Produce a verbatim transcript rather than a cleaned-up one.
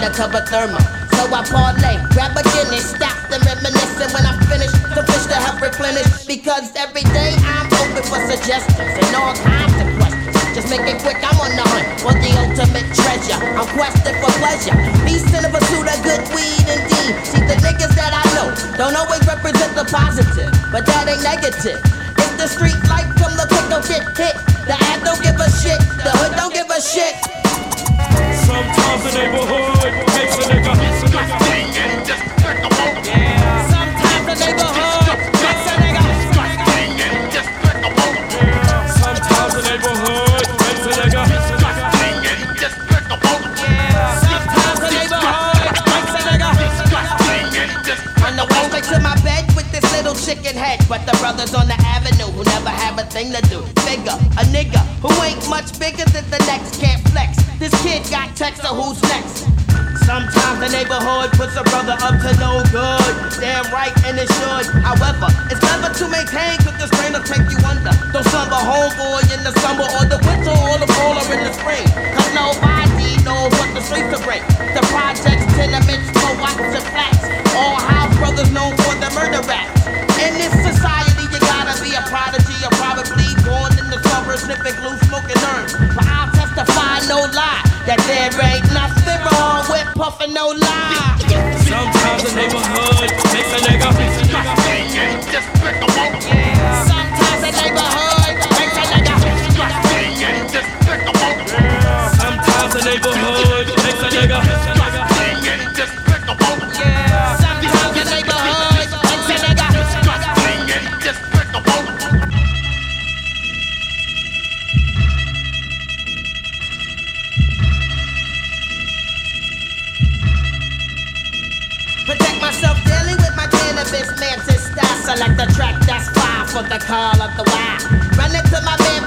undercover thermal. So I parlay, grab a Guinness, stop the reminiscing when I'm finished. The fish to help replenish, because every day I'm open for suggestions and all kinds of questions. Just make it quick, I'm on the hunt for the ultimate treasure. I'm questing for pleasure, peace in the pursuit of good weed indeed. See, the niggas that I know don't always represent the positive, but that ain't negative. It's the street life from the quick don't get hit. The ad don't give a shit, the hood don't give a shit. Sometimes the neighborhood makes a nigga disgusting and despicable. Yeah. Sometimes the neighborhood makes a nigga disgusting and despicable. Yeah. Sometimes the neighborhood makes a nigga disgusting and despicable. Yeah. Sometimes the neighborhood makes a nigga disgusting and despicable. On the way straight to my bed with this little chicken head, but the brothers on the avenue who never have a thing to do. Figure a nigga who ain't much bigger than the next can't flex. This kid got text, so who's next? Sometimes the neighborhood puts a brother up to no good. Damn right, and it should. However, it's never to maintain, cause this rain will take you under. Don't slumber homeboy in the summer or the winter or the fall or in the spring. Cause nobody knows what the streets will bring. The projects, tenements, co-ops and flats. All house brothers known for the murder raps. In this society, you gotta be a prodigy or probably born in the suburbs, sniffing glue, smoking herbs. But I'll testify, no lie, that there ain't nothing wrong with puffin' no lie. Sometimes the neighborhood makes a nigga disgusting and despicable. Yeah. Sometimes the neighborhood makes a nigga disgusting and despicable. Yeah. Sometimes the neighborhood makes a nigga disgusting and despicable. Yeah. Sometimes the neighborhood makes a nigga disgusting and despicable. Protect myself daily with my cannabis mantis style. Select the track that's fire for the call of the wild. Run into my man